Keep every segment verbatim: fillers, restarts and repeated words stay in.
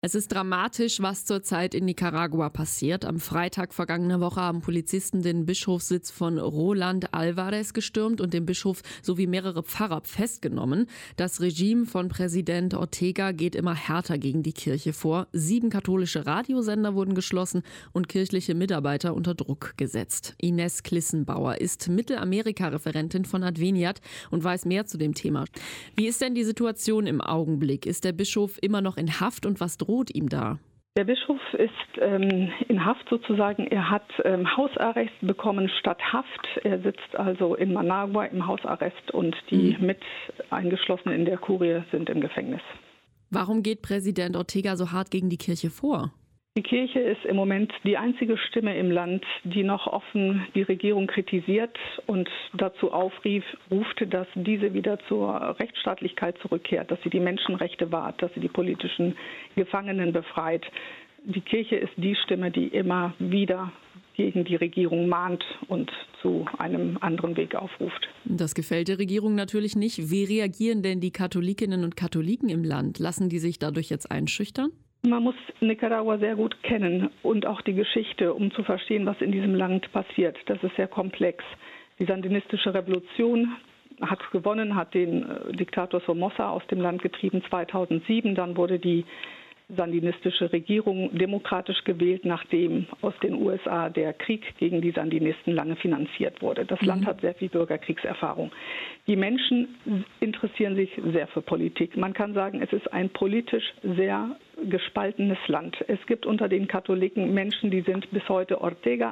Es ist dramatisch, was zurzeit in Nicaragua passiert. Am Freitag vergangener Woche haben Polizisten den Bischofssitz von Roland Alvarez gestürmt und den Bischof sowie mehrere Pfarrer festgenommen. Das Regime von Präsident Ortega geht immer härter gegen die Kirche vor. Sieben katholische Radiosender wurden geschlossen und kirchliche Mitarbeiter unter Druck gesetzt. Ines Klissenbauer ist Mittelamerika-Referentin von Adveniat und weiß mehr zu dem Thema. Wie ist denn die Situation im Augenblick? Ist der Bischof immer noch in Haft und was droht ihm da? Der Bischof ist ähm, in Haft sozusagen. Er hat ähm, Hausarrest bekommen statt Haft. Er sitzt also in Managua im Hausarrest und die mhm. mit Eingeschlossenen in der Kurie sind im Gefängnis. Warum geht Präsident Ortega so hart gegen die Kirche vor? Die Kirche ist im Moment die einzige Stimme im Land, die noch offen die Regierung kritisiert und dazu aufrief, ruft, dass diese wieder zur Rechtsstaatlichkeit zurückkehrt, dass sie die Menschenrechte wahrt, dass sie die politischen Gefangenen befreit. Die Kirche ist die Stimme, die immer wieder gegen die Regierung mahnt und zu einem anderen Weg aufruft. Das gefällt der Regierung natürlich nicht. Wie reagieren denn die Katholikinnen und Katholiken im Land? Lassen die sich dadurch jetzt einschüchtern? Man muss Nicaragua sehr gut kennen und auch die Geschichte, um zu verstehen, was in diesem Land passiert. Das ist sehr komplex. Die sandinistische Revolution hat gewonnen, hat den Diktator Somoza aus dem Land getrieben zweitausendsieben. Dann wurde die sandinistische Regierung demokratisch gewählt, nachdem aus den U S A der Krieg gegen die Sandinisten lange finanziert wurde. Das mhm. Land hat sehr viel Bürgerkriegserfahrung. Die Menschen interessieren sich sehr für Politik. Man kann sagen, es ist ein politisch sehr gespaltenes Land. Es gibt unter den Katholiken Menschen, die sind bis heute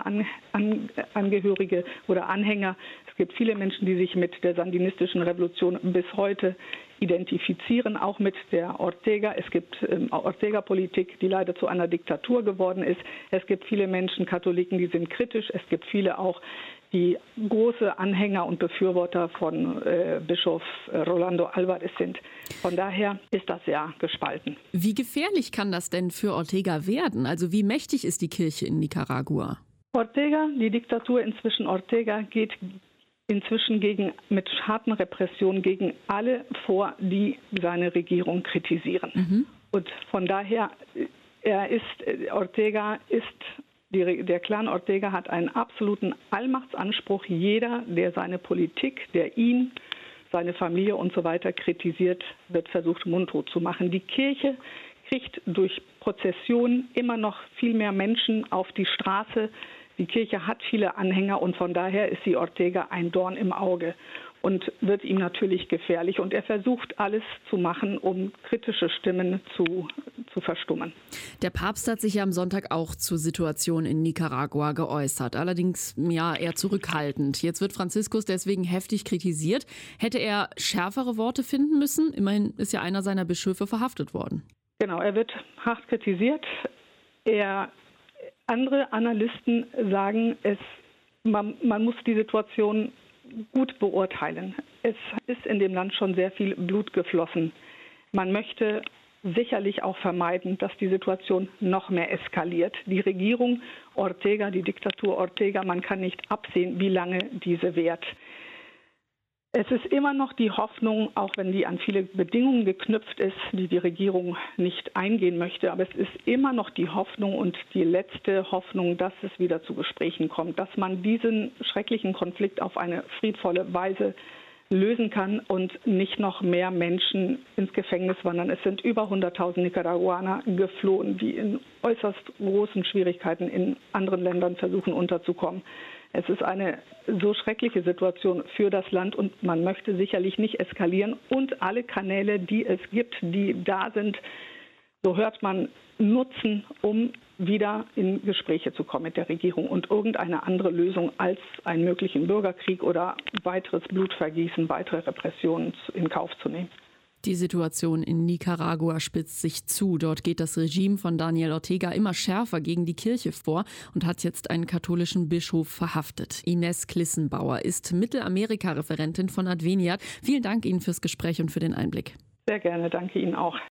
Ortega-Angehörige oder Anhänger. Es gibt viele Menschen, die sich mit der sandinistischen Revolution bis heute identifizieren, auch mit der Ortega. Es gibt ähm, Ortega-Politik, die leider zu einer Diktatur geworden ist. Es gibt viele Menschen, Katholiken, die sind kritisch. Es gibt viele auch, die große Anhänger und Befürworter von äh, Bischof Rolando Alvarez sind. Von daher ist das sehr gespalten. Wie gefährlich kann das denn für Ortega werden? Also wie mächtig ist die Kirche in Nicaragua? Ortega, die Diktatur inzwischen Ortega, geht inzwischen gegen, mit harten Repressionen gegen alle vor, die seine Regierung kritisieren. Mhm. Und von daher, er ist, Ortega ist, die, der Clan Ortega hat einen absoluten Allmachtsanspruch. Jeder, der seine Politik, der ihn, seine Familie und so weiter kritisiert, wird versucht, mundtot zu machen. Die Kirche kriegt durch Prozessionen immer noch viel mehr Menschen auf die Straße. Die Kirche hat viele Anhänger und von daher ist sie Ortega ein Dorn im Auge und wird ihm natürlich gefährlich. Und er versucht alles zu machen, um kritische Stimmen zu, zu verstummen. Der Papst hat sich ja am Sonntag auch zur Situation in Nicaragua geäußert, allerdings ja eher zurückhaltend. Jetzt wird Franziskus deswegen heftig kritisiert. Hätte er schärfere Worte finden müssen? Immerhin ist ja einer seiner Bischöfe verhaftet worden. Genau, er wird hart kritisiert. Er Andere Analysten sagen, es, man, man muss die Situation gut beurteilen. Es ist in dem Land schon sehr viel Blut geflossen. Man möchte sicherlich auch vermeiden, dass die Situation noch mehr eskaliert. Die Regierung Ortega, die Diktatur Ortega, man kann nicht absehen, wie lange diese währt. Es ist immer noch die Hoffnung, auch wenn die an viele Bedingungen geknüpft ist, die die Regierung nicht eingehen möchte, aber es ist immer noch die Hoffnung und die letzte Hoffnung, dass es wieder zu Gesprächen kommt, dass man diesen schrecklichen Konflikt auf eine friedvolle Weise lösen kann und nicht noch mehr Menschen ins Gefängnis wandern. Es sind über hunderttausend Nicaraguaner geflohen, die in äußerst großen Schwierigkeiten in anderen Ländern versuchen unterzukommen. Es ist eine so schreckliche Situation für das Land und man möchte sicherlich nicht eskalieren. Und alle Kanäle, die es gibt, die da sind, so hört man, nutzen, um wieder in Gespräche zu kommen mit der Regierung und irgendeine andere Lösung als einen möglichen Bürgerkrieg oder weiteres Blutvergießen, weitere Repressionen in Kauf zu nehmen. Die Situation in Nicaragua spitzt sich zu. Dort geht das Regime von Daniel Ortega immer schärfer gegen die Kirche vor und hat jetzt einen katholischen Bischof verhaftet. Ines Klissenbauer ist Mittelamerika-Referentin von Adveniat. Vielen Dank Ihnen fürs Gespräch und für den Einblick. Sehr gerne, danke Ihnen auch.